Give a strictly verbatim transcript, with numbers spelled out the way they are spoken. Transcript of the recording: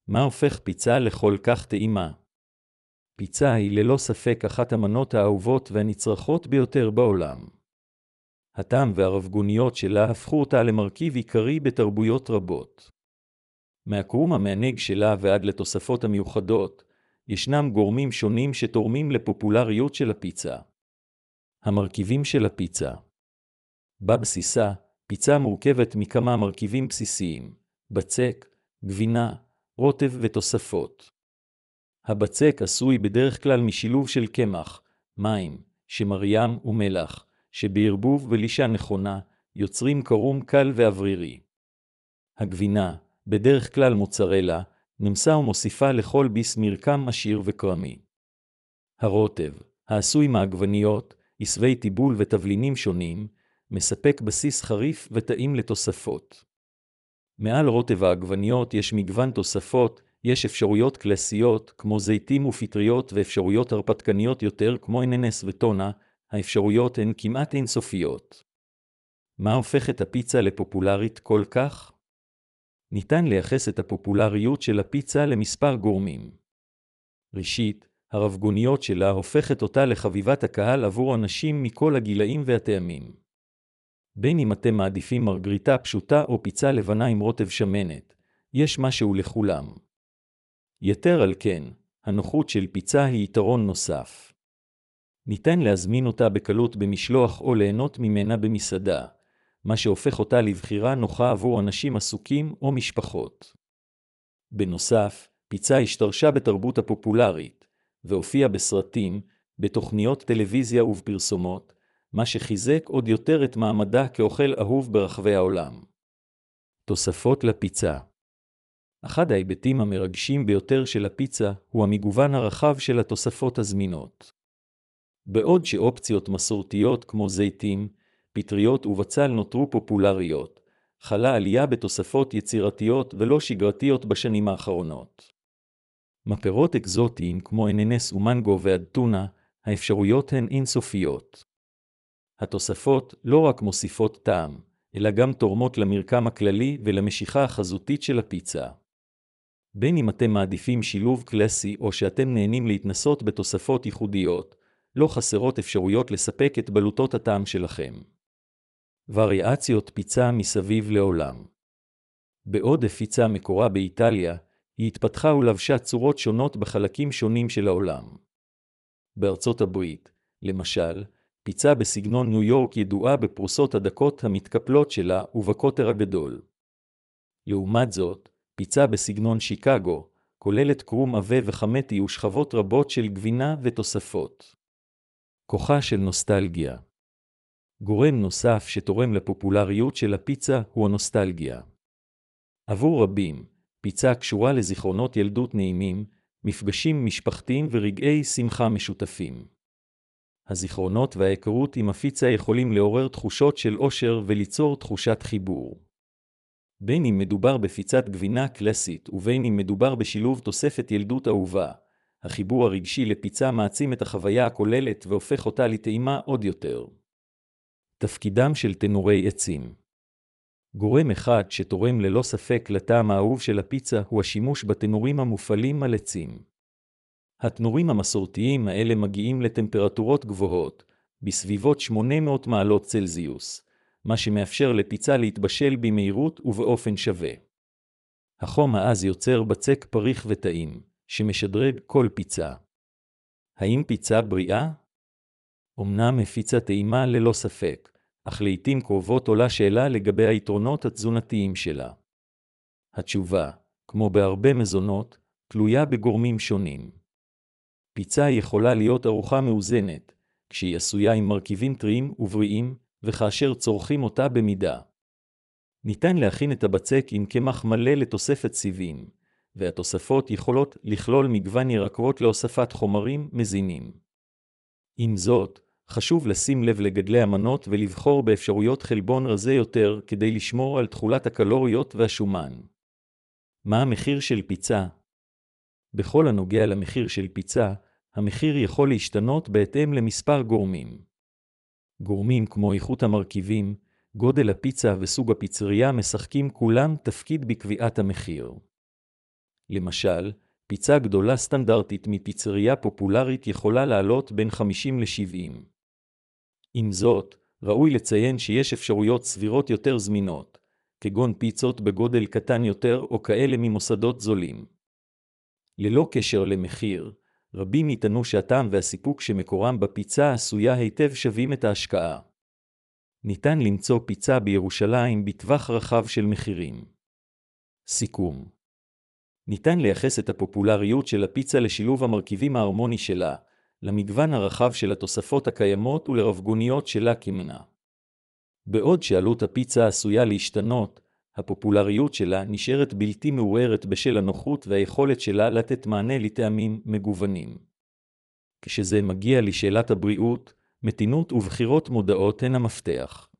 מה הופך פיצה לכל כך טעימה? פיצה היא ללא ספק אחת המנות האהובות והנצרכות ביותר בעולם. הטעם והרבגוניות שלה הפכו אותה למרכיב עיקרי בתרבויות רבות. מהקרום המענג שלה ועד לתוספות המיוחדות, ישנם גורמים שונים שתורמים לפופולריות של הפיצה. המרכיבים של הפיצה. בבסיסה, פיצה מורכבת מכמה מרכיבים בסיסיים, בצק, גבינה, רוטב ותוספות. הבצק עשוי בדרך כלל משילוב של קמח, מים, שמרים ומלח, שבערבוב ולישה נכונה, יוצרים קרום קל ואוורירי. הגבינה, בדרך כלל מוצרלה, נמסה ומוסיפה לכל ביס מרקם עשיר וקרמי. הרוטב, העשוי מעגבניות, עשבי טיבול ותבלינים שונים, מספק בסיס חריף וטעים לתוספות. מעל רוטב העגבניות יש מגוון תוספות, יש אפשרויות קלאסיות כמו זיתים ופטריות ואפשרויות הרפתקניות יותר כמו אננס וטונה, האפשרויות הן כמעט אינסופיות. מה הופך את הפיצה לפופולרית כל כך? ניתן לייחס את הפופולריות של הפיצה למספר גורמים. ראשית, הרבגוניות שלה הופכת אותה לחביבת הקהל עבור אנשים מכל הגילאים והטעמים. בין אם אתם מעדיפים מרגריטה פשוטה או פיצה לבנה עם רוטב שמנת, יש משהו לכולם. יתר על כן, הנוחות של פיצה היא יתרון נוסף. ניתן להזמין אותה בקלות במשלוח או ליהנות ממנה במסעדה, מה שהופך אותה לבחירה נוחה עבור אנשים עסוקים או משפחות. בנוסף, פיצה השתרשה בתרבות הפופולרית, והופיעה בסרטים, בתוכניות טלוויזיה ובפרסומות, מה שחיזק עוד יותר את מעמדה כאוכל אהוב ברחבי העולם. תוספות לפיצה. אחד ההיבטים המרגשים ביותר של הפיצה הוא המגוון הרחב של התוספות הזמינות. בעוד שאופציות מסורתיות כמו זיתים, פטריות ובצל נותרו פופולריות, חלה עלייה בתוספות יצירתיות ולא שגרתיות בשנים האחרונות. מפירות אקזוטיים כמו אננס ומנגו ועד טונה, האפשרויות הן אינסופיות. התוספות לא רק מוסיפות טעם, אלא גם תורמות למרקם הכללי ולמשיכה החזותית של הפיצה. בין אם אתם מעדיפים שילוב קלאסי או שאתם נהנים להתנסות בתוספות ייחודיות, לא חסרות אפשרויות לספק את בלוטות הטעם שלכם. וריאציות פיצה מסביב לעולם. בעוד הפיצה מקורה באיטליה, היא התפתחה ולבשה צורות שונות בחלקים שונים של העולם. בארצות הברית, למשל, פיצה בסגנון ניו יורק ידועה בפרוסות הדקות המתקפלות שלה ובקוטר הגדול. לעומת זאת, פיצה בסגנון שיקגו, כוללת קרום עבה וחמתי ושכבות רבות של גבינה ותוספות. כוחה של נוסטלגיה. גורם נוסף שתורם לפופולריות של הפיצה הוא הנוסטלגיה. עבור רבים, פיצה קשורה לזיכרונות ילדות נעימים, מפגשים משפחתיים ורגעי שמחה משותפים. הזיכרונות וההיכרות עם הפיצה יכולים לעורר תחושות של אושר וליצור תחושת חיבור. בין אם מדובר בפיצת גבינה קלאסית ובין אם מדובר בשילוב תוספת ילדות אהובה, החיבור הרגשי לפיצה מעצים את החוויה הכוללת והופך אותה לטעימה עוד יותר. תפקידם של תנורי עצים. גורם אחד שתורם ללא ספק לטעם האהוב של הפיצה הוא השימוש בתנורים המופעלים על עצים. התנורים המסורתיים האלה מגיעים לטמפרטורות גבוהות, בסביבות שמונה מאות מעלות צלזיוס, מה שמאפשר לפיצה להתבשל במהירות ובאופן שווה. החום העז יוצר בצק פריך וטעים, שמשדרג כל פיצה. האם פיצה בריאה? אמנם הפיצה טעימה ללא ספק, אך לעתים קרובות עולה שאלה לגבי היתרונות התזונתיים שלה. התשובה, כמו בהרבה מזונות, תלויה בגורמים שונים. פיצה יכולה להיות ארוחה מאוזנת, כשהיא עשויה עם מרכיבים טריים ובריאים, וכאשר צורכים אותה במידה. ניתן להכין את הבצק עם קמח מלא לתוספת סיבים, והתוספות יכולות לכלול מגוון ירקות להוספת חומרים מזינים. עם זאת, חשוב לשים לב לגדלי המנות ולבחור באפשרויות חלבון רזה יותר כדי לשמור על תכולת הקלוריות והשומן. מה המחיר של פיצה? בכל הנוגע למחיר של פיצה, המחיר יכול להשתנות בהתאם למספר גורמים. גורמים כמו איכות המרכיבים, גודל הפיצה וסוג הפיצריה משחקים כולם תפקיד בקביעת המחיר. למשל, פיצה גדולה סטנדרטית מפיצריה פופולרית יכולה לעלות בין חמישים ל-שבעים. עם זאת, ראוי לציין שיש אפשרויות סבירות יותר זמינות, כגון פיצות בגודל קטן יותר או כאלה ממוסדות זולים. ללא קשר למחיר, רבים יטענו שהטעם והסיפוק שמקורם בפיצה עשויה היטב שווים את ההשקעה. ניתן למצוא פיצה בירושלים בטווח רחב של מחירים. סיכום. ניתן לייחס את הפופולריות של הפיצה לשילוב המרכיבים ההרמוני שלה, למגוון הרחב של התוספות הקיימות ולרבגוניות שלה כמנה. בעוד שעלות הפיצה עשויה להשתנות, הפופולריות שלה נשארת בלתי מעורערת בשל הנוחות והיכולת שלה לתת מענה לטעמים מגוונים. כשזה מגיע לשאלת הבריאות, מתינות ובחירות מודעות הן המפתח.